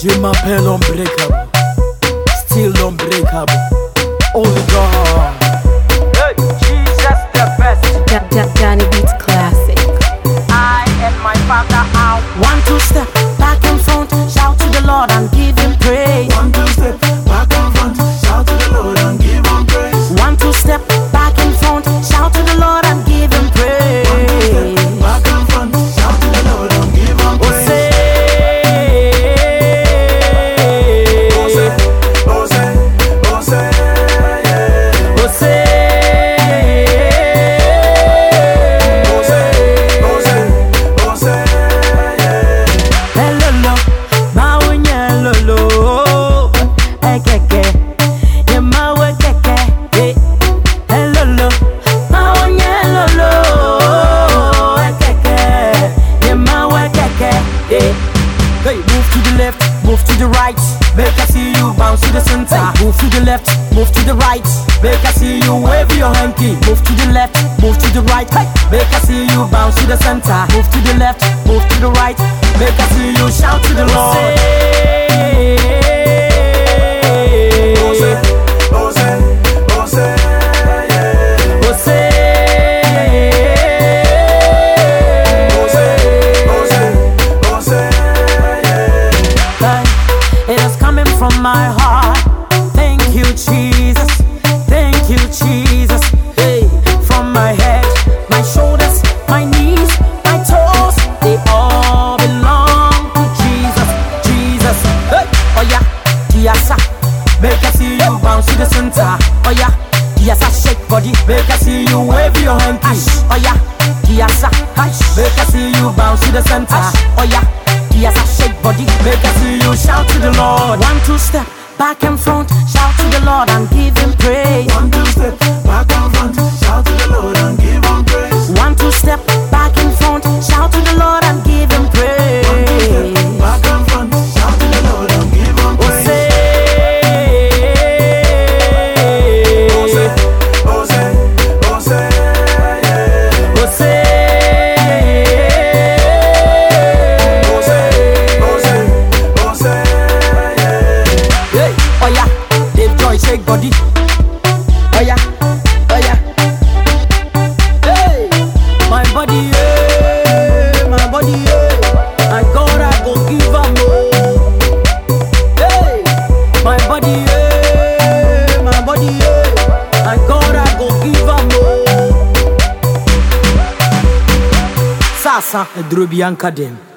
Je m'appelle unbreakable, still unbreakable. Only God. Hey, Jesus the best. Johnny Beats Classic. I and my father out. 1, 2 step back and front, shout to the Lord and give Him praise. 1, 2 step back and front, shout to the Lord and give Him praise. 1, 2 step back and front, shout to the Lord and give Him praise. 1, 2 step back and front, shout to the Lord and give Him praise. Hey, move to the left, move to the right, make I see you bounce to the center. Hey, move to the left, move to the right, make I see you wave your hanky. Move to the left, move to the right, hey, make I see you bounce to the center. Move to the left, move to the right, make I see you shout to the Lord. It is coming from my heart. Thank you, Jesus. Thank you, Jesus. Hey, from my head, my shoulders, my knees, my toes, they all belong to Jesus. Jesus. Hey, oh yeah, Diasa. Make I see you bounce to the center. Oh yeah, Diasa, shake body. Make I see you wave your hanky. Oh yeah, Diasa. Make I see you bounce to the center. Oh yeah. Yes, I shake body, make I see you shout to the Lord. 1, 2 step back and front, shout to the Lord and give Him praise. 1, 2 step back and front, shout to the Lord and give Him praise. 1, 2 step back and front, shout to the Lord and give Him praise. 1, 2 step back and front, shout to the Lord and give Him praise. Shake body, oh yeah, oh yeah. Hey, my body, yeah, my body, yeah. My God, I go give am more. Hey, my body, yeah, my body, yeah. My God, I go give am more. Sasa, Edrobianka dem.